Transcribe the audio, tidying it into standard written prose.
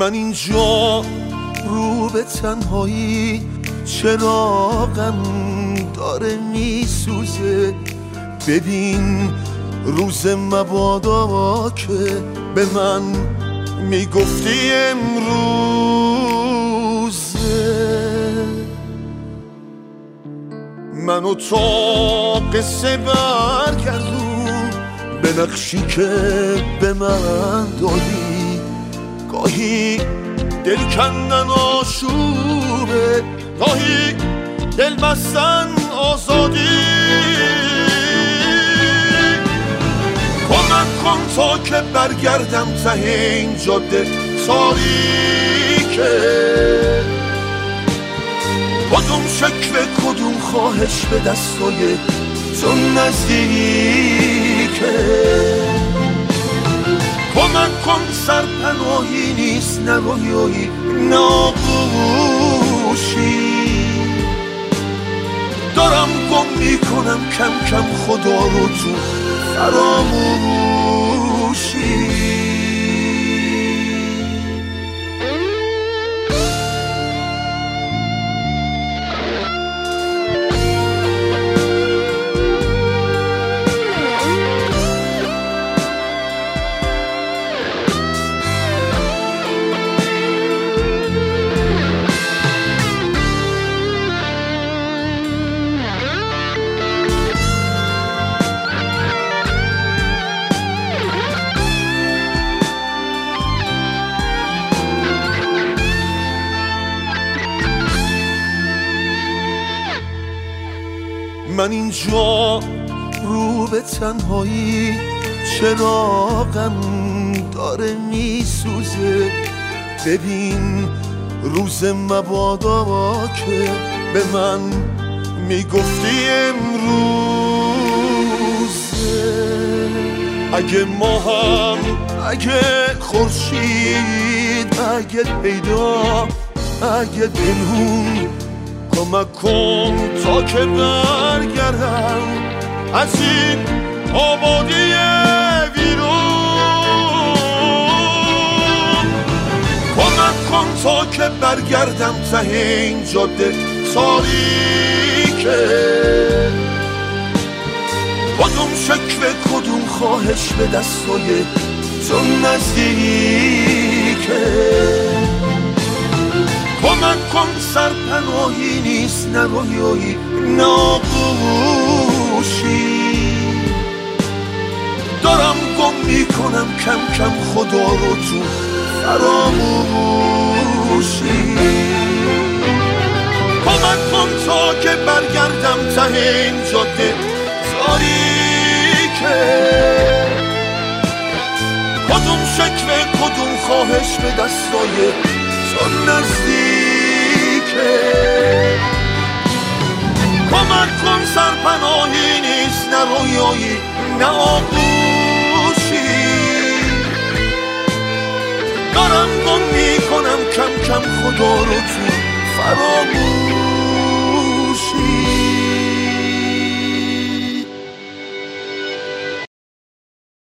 من اینجا رو به تنهایی چراغم داره میسوزه. ببین روز مبادا که به من میگفتی امروزه. منو تا قصه برگردون به نقشی که به من دادی. گاهی دل کندن آشوبه، گاهی دل بستن آزادی. کمک کن تا که برگردم ته این جاده تاریکه. کدوم شکوه کدوم خواهش به دستای تو نزدیکه. کمک کن سرپناهی نیست، نه رویایی نه آغوشی. دارم گم میکنم کم کم خدا رو تو فراموشی. من اینجا رو به تنهایی چراغم داره میسوزه. ببین روز مبادا که به من میگفتی امروزه. اگه ماهم، اگه خورشید، اگه پیدا، اگه پنهون، کمک کن تا که برگردم از این آبادی ویرون. کمک کن تا که برگردم ته این جاده تاریکه. کدوم شکوه کدوم خواهش به دستای تو نزدیکه. کمک کن سرپناهی نیست، نه رویایی نه آغوشی. دارم گم میکنم کم کم خدا رو تو فراموشی. کمک کن تا که برگردم ته این جاده تاریکه. کدوم شکوه کدوم خواهش به دستای تو نزدیکه. کمک کن سرپناهی نیست، نه رویایی نه آغوشی. دارم گم میکنم کم کم خدا رو تو فراموشی.